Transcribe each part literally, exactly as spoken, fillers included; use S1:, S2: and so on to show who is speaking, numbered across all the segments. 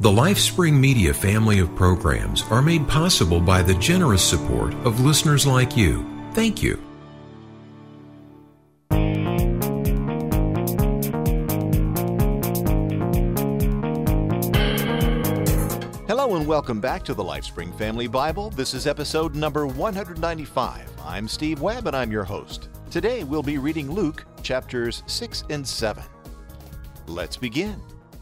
S1: The LifeSpring Media family of programs are made possible by the generous support of listeners like you. Thank you.
S2: Hello and welcome back to the LifeSpring Family Bible. This is episode number one ninety-five. I'm Steve Webb and I'm your host. Today we'll be reading Luke chapters six and seven. Let's begin.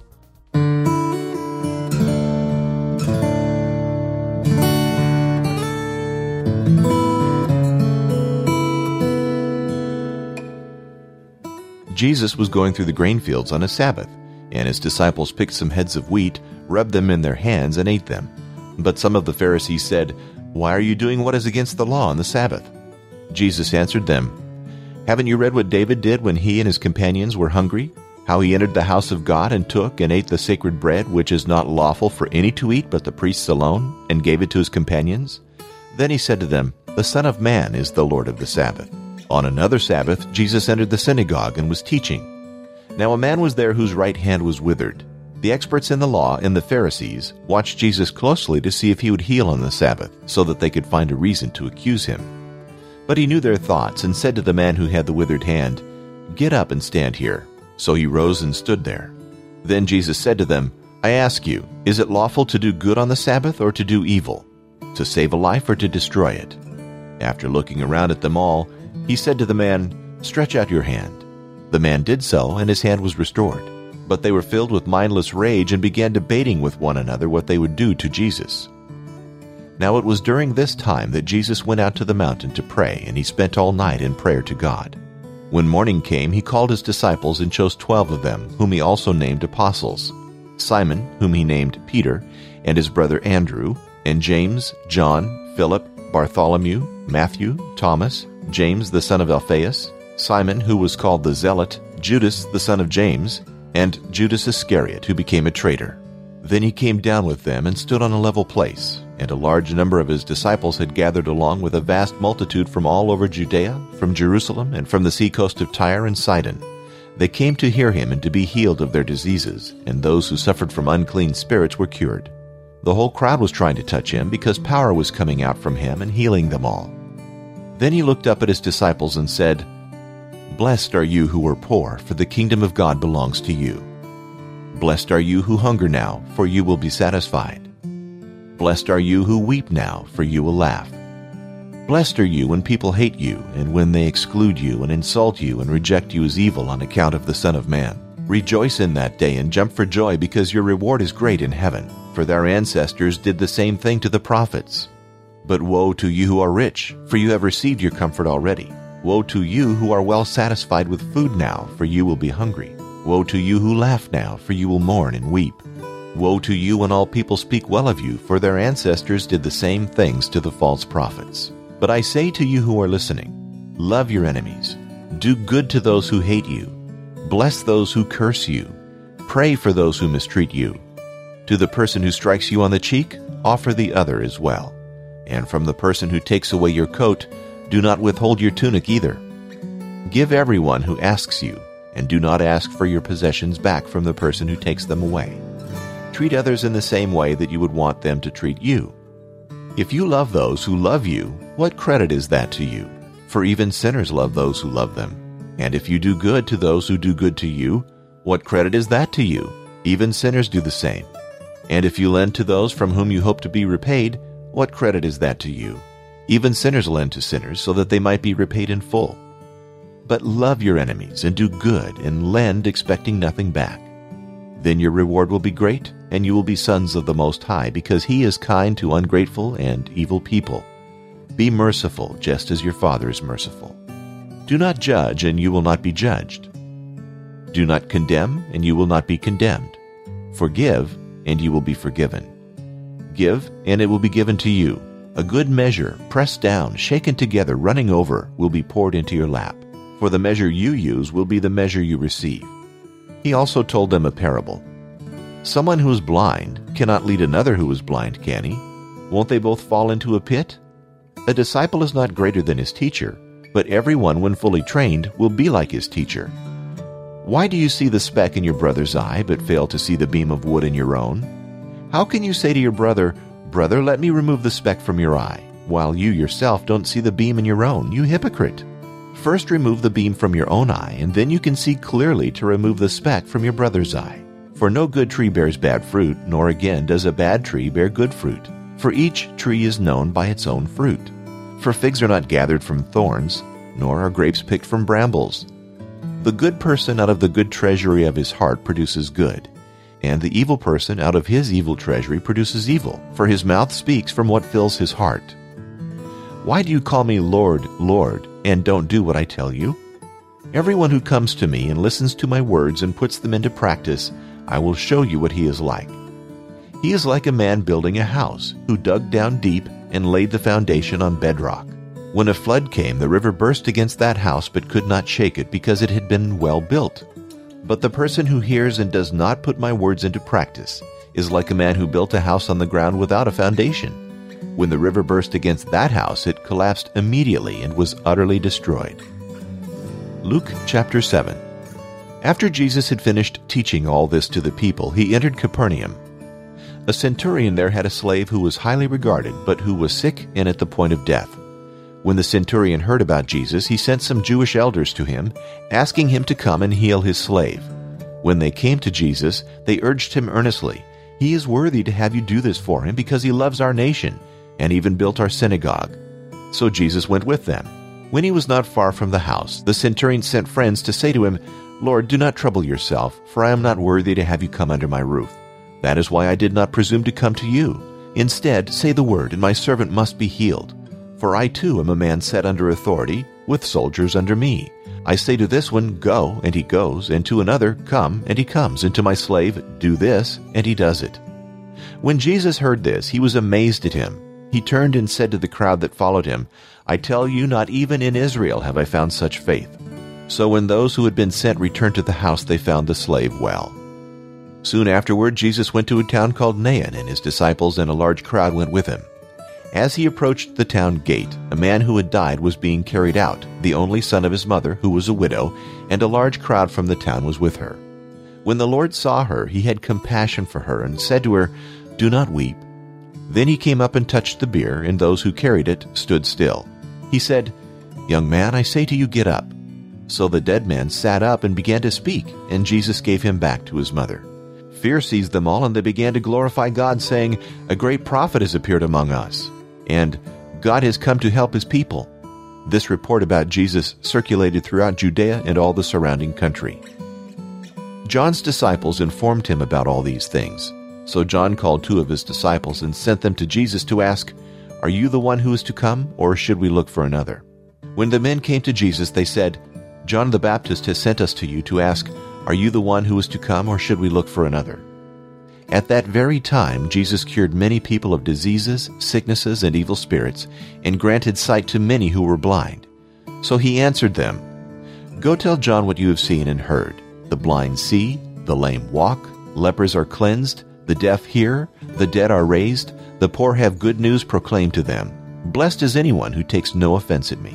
S2: Jesus was going through the grain fields on a Sabbath, and his disciples picked some heads of wheat, rubbed them in their hands, and ate them. But some of the Pharisees said, "Why are you doing what is against the law on the Sabbath?" Jesus answered them, "Haven't you read what David did when he and his companions were hungry? How he entered the house of God and took and ate the sacred bread, which is not lawful for any to eat but the priests alone, and gave it to his companions? Then he said to them, 'The Son of Man is the Lord of the Sabbath.'" On another Sabbath, Jesus entered the synagogue and was teaching. Now a man was there whose right hand was withered. The experts in the law and the Pharisees watched Jesus closely to see if he would heal on the Sabbath, so that they could find a reason to accuse him. But he knew their thoughts and said to the man who had the withered hand, "Get up and stand here." So he rose and stood there. Then Jesus said to them, "I ask you, is it lawful to do good on the Sabbath or to do evil? To save a life or to destroy it?" After looking around at them all, he said to the man, "Stretch out your hand." The man did so, and his hand was restored. But they were filled with mindless rage and began debating with one another what they would do to Jesus. Now it was during this time that Jesus went out to the mountain to pray, and he spent all night in prayer to God. When morning came, he called his disciples and chose twelve of them, whom he also named apostles: Simon, whom he named Peter, and his brother Andrew, and James, John, Philip, Bartholomew, Matthew, Thomas, James the son of Alphaeus, Simon who was called the Zealot, Judas the son of James, and Judas Iscariot who became a traitor. Then he came down with them and stood on a level place, and a large number of his disciples had gathered along with a vast multitude from all over Judea, from Jerusalem, and from the seacoast of Tyre and Sidon. They came to hear him and to be healed of their diseases, and those who suffered from unclean spirits were cured. The whole crowd was trying to touch him because power was coming out from him and healing them all. Then he looked up at his disciples and said, "Blessed are you who are poor, for the kingdom of God belongs to you. Blessed are you who hunger now, for you will be satisfied. Blessed are you who weep now, for you will laugh. Blessed are you when people hate you, and when they exclude you and insult you and reject you as evil on account of the Son of Man. Rejoice in that day and jump for joy, because your reward is great in heaven, for their ancestors did the same thing to the prophets. But woe to you who are rich, for you have received your comfort already. Woe to you who are well satisfied with food now, for you will be hungry. Woe to you who laugh now, for you will mourn and weep. Woe to you when all people speak well of you, for their ancestors did the same things to the false prophets. But I say to you who are listening, love your enemies. Do good to those who hate you. Bless those who curse you. Pray for those who mistreat you. To the person who strikes you on the cheek, offer the other as well. And from the person who takes away your coat, do not withhold your tunic either. Give everyone who asks you, and do not ask for your possessions back from the person who takes them away. Treat others in the same way that you would want them to treat you. If you love those who love you, what credit is that to you? For even sinners love those who love them. And if you do good to those who do good to you, what credit is that to you? Even sinners do the same. And if you lend to those from whom you hope to be repaid, what credit is that to you? Even sinners lend to sinners, so that they might be repaid in full. But love your enemies, and do good, and lend, expecting nothing back. Then your reward will be great, and you will be sons of the Most High, because He is kind to ungrateful and evil people. Be merciful, just as your Father is merciful. Do not judge, and you will not be judged. Do not condemn, and you will not be condemned. Forgive, and you will be forgiven. Give, and it will be given to you. A good measure, pressed down, shaken together, running over, will be poured into your lap. For the measure you use will be the measure you receive. He also told them a parable. Someone who is blind cannot lead another who is blind, can he? Won't they both fall into a pit? A disciple is not greater than his teacher, but everyone, when fully trained, will be like his teacher. Why do you see the speck in your brother's eye, but fail to see the beam of wood in your own? How can you say to your brother, 'Brother, let me remove the speck from your eye,' while you yourself don't see the beam in your own, you hypocrite? First remove the beam from your own eye, and then you can see clearly to remove the speck from your brother's eye. For no good tree bears bad fruit, nor again does a bad tree bear good fruit. For each tree is known by its own fruit. For figs are not gathered from thorns, nor are grapes picked from brambles. The good person out of the good treasury of his heart produces good, and the evil person out of his evil treasury produces evil, for his mouth speaks from what fills his heart. Why do you call me Lord, Lord, and don't do what I tell you? Everyone who comes to me and listens to my words and puts them into practice, I will show you what he is like. He is like a man building a house, who dug down deep and laid the foundation on bedrock. When a flood came, the river burst against that house but could not shake it, because it had been well built. But the person who hears and does not put my words into practice is like a man who built a house on the ground without a foundation. When the river burst against that house, it collapsed immediately and was utterly destroyed." Luke chapter seven. After Jesus had finished teaching all this to the people, he entered Capernaum. A centurion there had a slave who was highly regarded, but who was sick and at the point of death. When the centurion heard about Jesus, he sent some Jewish elders to him, asking him to come and heal his slave. When they came to Jesus, they urged him earnestly, "He is worthy to have you do this for him, because he loves our nation, and even built our synagogue." So Jesus went with them. When he was not far from the house, the centurion sent friends to say to him, "Lord, do not trouble yourself, for I am not worthy to have you come under my roof. That is why I did not presume to come to you. Instead, say the word, and my servant must be healed. For I too am a man set under authority, with soldiers under me. I say to this one, 'Go,' and he goes, and to another, 'Come,' and he comes, and to my slave, 'Do this,' and he does it." When Jesus heard this, he was amazed at him. He turned and said to the crowd that followed him, "I tell you, not even in Israel have I found such faith." So when those who had been sent returned to the house, they found the slave well. Soon afterward, Jesus went to a town called Nain, and his disciples and a large crowd went with him. As he approached the town gate, a man who had died was being carried out, the only son of his mother, who was a widow, and a large crowd from the town was with her. When the Lord saw her, he had compassion for her and said to her, "Do not weep." Then he came up and touched the bier, and those who carried it stood still. He said, "Young man, I say to you, get up." So the dead man sat up and began to speak, and Jesus gave him back to his mother. Fear seized them all, and they began to glorify God, saying, "A great prophet has appeared among us, and God has come to help his people." This report about Jesus circulated throughout Judea and all the surrounding country. John's disciples informed him about all these things. So John called two of his disciples and sent them to Jesus to ask, "Are you the one who is to come, or should we look for another?" When the men came to Jesus, they said, "John the Baptist has sent us to you to ask, 'Are you the one who is to come, or should we look for another?'" At that very time, Jesus cured many people of diseases, sicknesses, and evil spirits, and granted sight to many who were blind. So he answered them, "Go tell John what you have seen and heard. The blind see, the lame walk, lepers are cleansed, the deaf hear, the dead are raised, the poor have good news proclaimed to them. Blessed is anyone who takes no offense at me."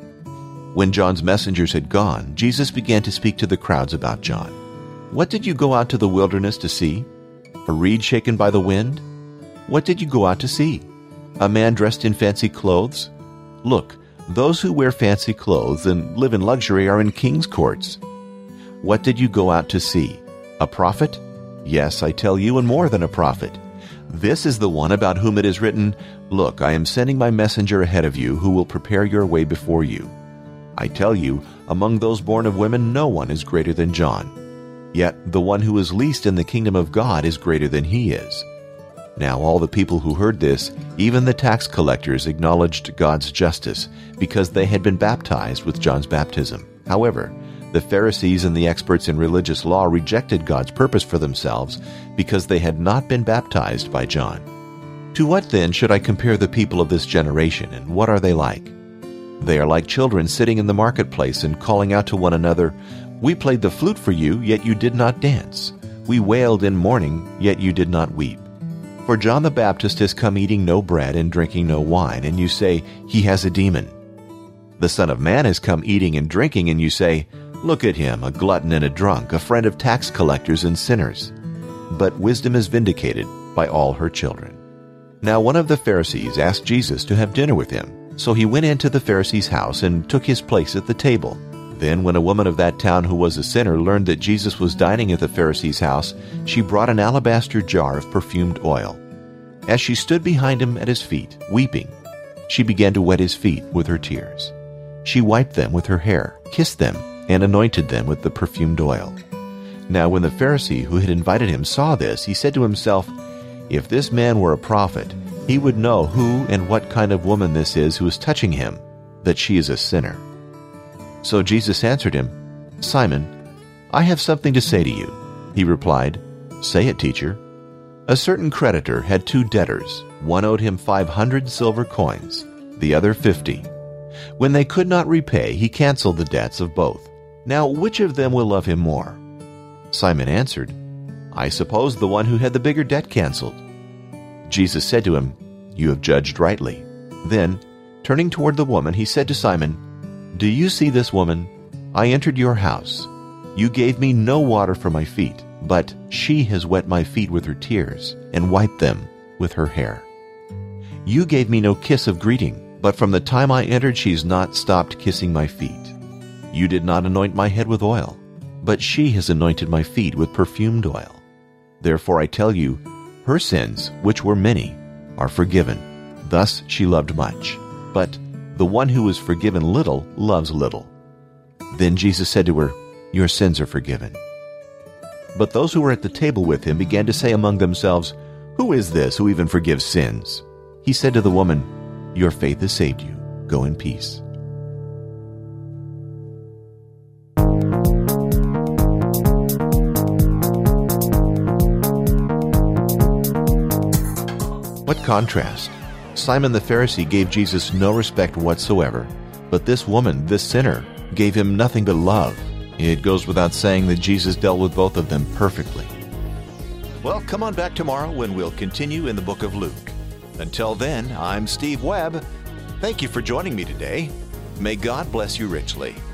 S2: When John's messengers had gone, Jesus began to speak to the crowds about John. "What did you go out to the wilderness to see? A reed shaken by the wind? What did you go out to see? A man dressed in fancy clothes? Look, those who wear fancy clothes and live in luxury are in king's courts. What did you go out to see? A prophet? Yes, I tell you, and more than a prophet. This is the one about whom it is written, 'Look, I am sending my messenger ahead of you, who will prepare your way before you.' I tell you, among those born of women no one is greater than John. Yet the one who is least in the kingdom of God is greater than he is." Now all the people who heard this, even the tax collectors, acknowledged God's justice, because they had been baptized with John's baptism. However, the Pharisees and the experts in religious law rejected God's purpose for themselves, because they had not been baptized by John. To what then should I compare the people of this generation, and what are they like? They are like children sitting in the marketplace and calling out to one another, "We played the flute for you, yet you did not dance. We wailed in mourning, yet you did not weep. For John the Baptist has come eating no bread and drinking no wine, and you say, 'He has a demon.' The Son of Man has come eating and drinking, and you say, 'Look at him, a glutton and a drunk, a friend of tax collectors and sinners.' But wisdom is vindicated by all her children. Now one of the Pharisees asked Jesus to have dinner with him. So he went into the Pharisee's house and took his place at the table. Then when a woman of that town who was a sinner learned that Jesus was dining at the Pharisee's house, she brought an alabaster jar of perfumed oil. As she stood behind him at his feet, weeping, she began to wet his feet with her tears. She wiped them with her hair, kissed them, and anointed them with the perfumed oil. Now when the Pharisee who had invited him saw this, he said to himself, "If this man were a prophet, he would know who and what kind of woman this is who is touching him, that she is a sinner." So Jesus answered him, "Simon, I have something to say to you." He replied, "Say it, teacher." A certain creditor had two debtors. One owed him five hundred silver coins, the other fifty. When they could not repay, he canceled the debts of both. Now which of them will love him more? Simon answered, "I suppose the one who had the bigger debt canceled." Jesus said to him, "You have judged rightly." Then, turning toward the woman, he said to Simon, "Do you see this woman? I entered your house. You gave me no water for my feet, but she has wet my feet with her tears and wiped them with her hair. You gave me no kiss of greeting, but from the time I entered she's not stopped kissing my feet. You did not anoint my head with oil, but she has anointed my feet with perfumed oil. Therefore I tell you, her sins, which were many, are forgiven. Thus she loved much. But the one who is forgiven little loves little." Then Jesus said to her, "Your sins are forgiven." But those who were at the table with him began to say among themselves, "Who is this who even forgives sins?" He said to the woman, "Your faith has saved you. Go in peace." What contrast! Simon the Pharisee gave Jesus no respect whatsoever, but this woman, this sinner, gave him nothing but love. It goes without saying that Jesus dealt with both of them perfectly. Well, come on back tomorrow when we'll continue in the book of Luke. Until then, I'm Steve Webb. Thank you for joining me today. May God bless you richly.